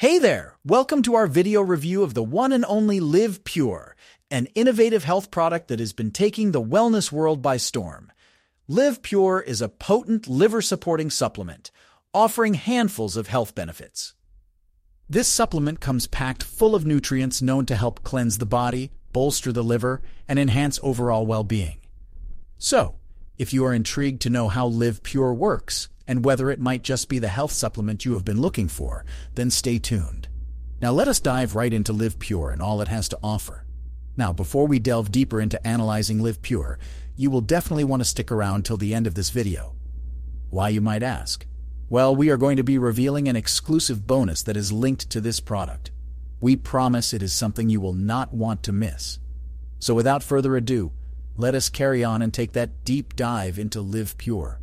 Hey there! Welcome to our video review of the one and only Live Pure, an innovative health product that has been taking the wellness world by storm. Live Pure is a potent liver-supporting supplement, offering handfuls of health benefits. This supplement comes packed full of nutrients known to help cleanse the body, bolster the liver, and enhance overall well-being. So, if you are intrigued to know how Live Pure works, and whether it might just be the health supplement you have been looking for, then stay tuned. Now let us dive right into Live Pure and all it has to offer. Now, before we delve deeper into analyzing Live Pure, you will definitely want to stick around till the end of this video. Why, you might ask? Well, we are going to be revealing an exclusive bonus that is linked to this product. We promise it is something you will not want to miss. So without further ado, let us carry on and take that deep dive into Live Pure.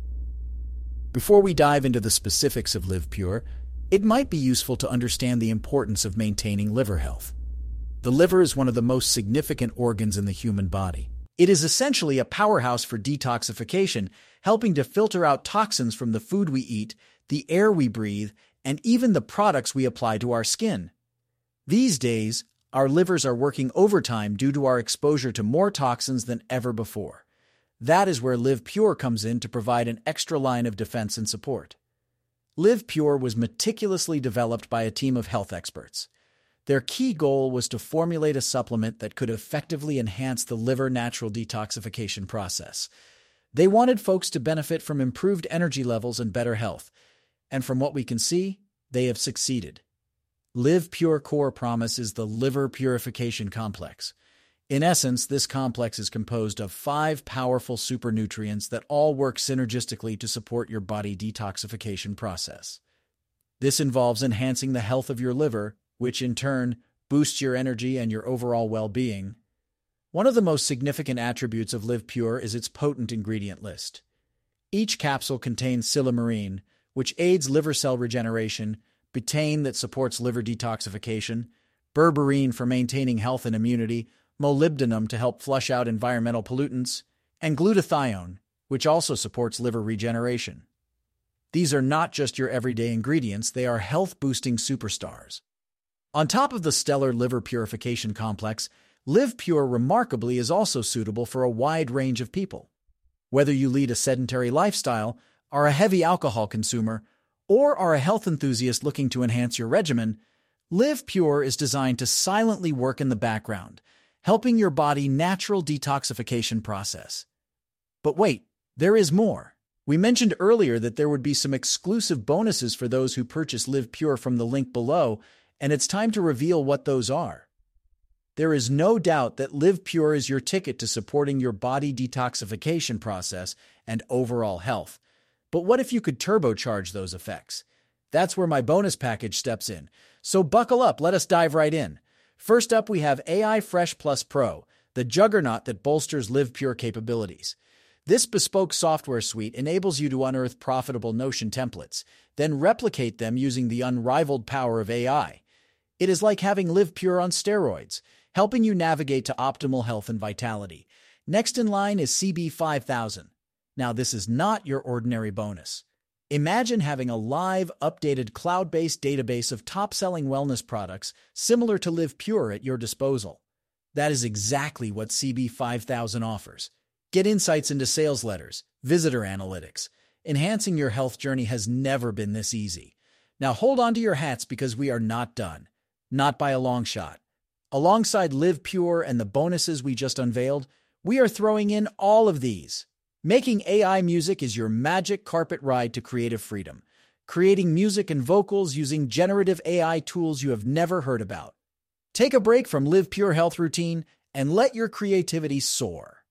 Before we dive into the specifics of Live Pure, it might be useful to understand the importance of maintaining liver health. The liver is one of the most significant organs in the human body. It is essentially a powerhouse for detoxification, helping to filter out toxins from the food we eat, the air we breathe, and even the products we apply to our skin. These days, our livers are working overtime due to our exposure to more toxins than ever before. That is where Live Pure comes in to provide an extra line of defense and support. Live Pure was meticulously developed by a team of health experts. Their key goal was to formulate a supplement that could effectively enhance the liver natural detoxification process. They wanted folks to benefit from improved energy levels and better health, and from what we can see, they have succeeded. Live Pure core promise is the liver purification complex. In essence, this complex is composed of 5 powerful supernutrients that all work synergistically to support your body detoxification process. This involves enhancing the health of your liver, which in turn boosts your energy and your overall well-being. One of the most significant attributes of Live Pure is its potent ingredient list. Each capsule contains silymarin, which aids liver cell regeneration, betaine that supports liver detoxification, berberine for maintaining health and immunity, molybdenum to help flush out environmental pollutants, and glutathione, which also supports liver regeneration. These are not just your everyday ingredients, they are health-boosting superstars. On top of the stellar liver purification complex, Live Pure remarkably is also suitable for a wide range of people. Whether you lead a sedentary lifestyle, are a heavy alcohol consumer, or are a health enthusiast looking to enhance your regimen, Live Pure is designed to silently work in the background, helping your body natural detoxification process. But wait, there is more. We mentioned earlier that there would be some exclusive bonuses for those who purchase Live Pure from the link below, and it's time to reveal what those are. There is no doubt that Live Pure is your ticket to supporting your body detoxification process and overall health. But what if you could turbocharge those effects? That's where my bonus package steps in. So buckle up, let us dive right in. First up, we have AI Fresh Plus Pro, the juggernaut that bolsters Live Pure capabilities. This bespoke software suite enables you to unearth profitable Notion templates, then replicate them using the unrivaled power of AI. It is like having Live Pure on steroids, helping you navigate to optimal health and vitality. Next in line is CB5000. Now, this is not your ordinary bonus. Imagine having a live, updated, cloud-based database of top-selling wellness products similar to Live Pure at your disposal. That is exactly what CB5000 offers. Get insights into sales letters, visitor analytics. Enhancing your health journey has never been this easy. Now hold on to your hats because we are not done. Not by a long shot. Alongside Live Pure and the bonuses we just unveiled, we are throwing in all of these. Making AI music is your magic carpet ride to creative freedom. Creating music and vocals using generative AI tools you have never heard about. Take a break from Live Pure health routine and let your creativity soar.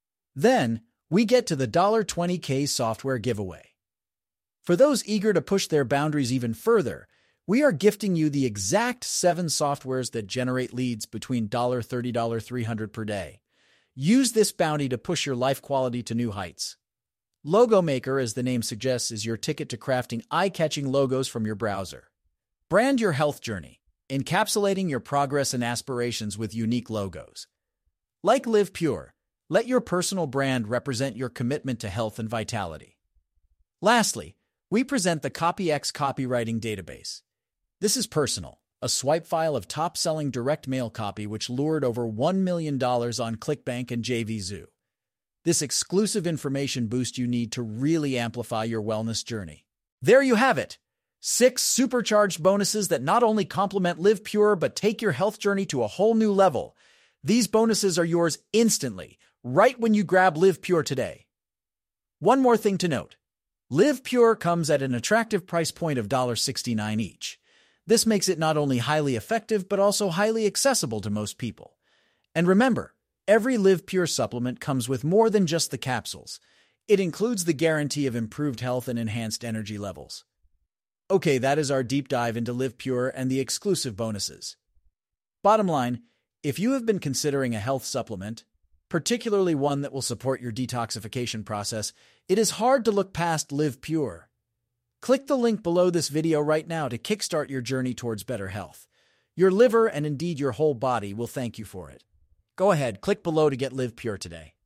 Then, we get to the $20K software giveaway. For those eager to push their boundaries even further, we are gifting you the exact 7 softwares that generate leads between $30 $300 per day. Use this bounty to push your life quality to new heights. Logo Maker, as the name suggests, is your ticket to crafting eye-catching logos from your browser. Brand your health journey, encapsulating your progress and aspirations with unique logos. Like Live Pure, let your personal brand represent your commitment to health and vitality. Lastly, we present the CopyX copywriting database. This is personal, a swipe file of top-selling direct mail copy which lured over $1 million on ClickBank and JVZoo. This exclusive information boost you need to really amplify your wellness journey. There you have it! 6 supercharged bonuses that not only complement Live Pure but take your health journey to a whole new level. These bonuses are yours instantly, right when you grab Live Pure today. One more thing to note. Live Pure comes at an attractive price point of $69 each. This makes it not only highly effective but also highly accessible to most people. And remember, every Live Pure supplement comes with more than just the capsules. It includes the guarantee of improved health and enhanced energy levels. Okay, that is our deep dive into Live Pure and the exclusive bonuses. Bottom line, if you have been considering a health supplement, particularly one that will support your detoxification process, it is hard to look past Live Pure. Click the link below this video right now to kickstart your journey towards better health. Your liver and indeed your whole body will thank you for it. Go ahead, click below to get Live Pure today.